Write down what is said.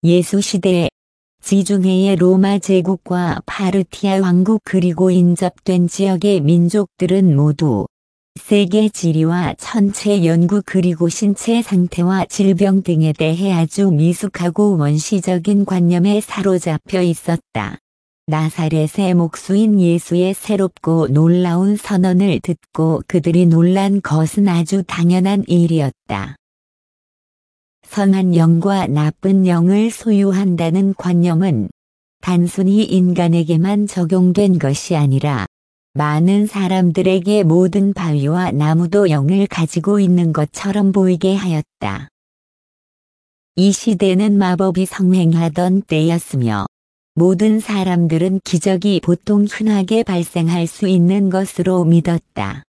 예수 시대에 지중해의 로마 제국과 파르티아 왕국 그리고 인접된 지역의 민족들은 모두 세계 지리와 천체 연구 그리고 신체 상태와 질병 등에 대해 아주 미숙하고 원시적인 관념에 사로잡혀 있었다. 나사렛의 목수인 예수의 새롭고 놀라운 선언을 듣고 그들이 놀란 것은 아주 당연한 일이었다. 선한 영과 나쁜 영을 소유한다는 관념은 단순히 인간에게만 적용된 것이 아니라 많은 사람들에게 모든 바위와 나무도 영을 가지고 있는 것처럼 보이게 하였다. 이 시대는 마법이 성행하던 때였으며 모든 사람들은 기적이 보통 흔하게 발생할 수 있는 것으로 믿었다.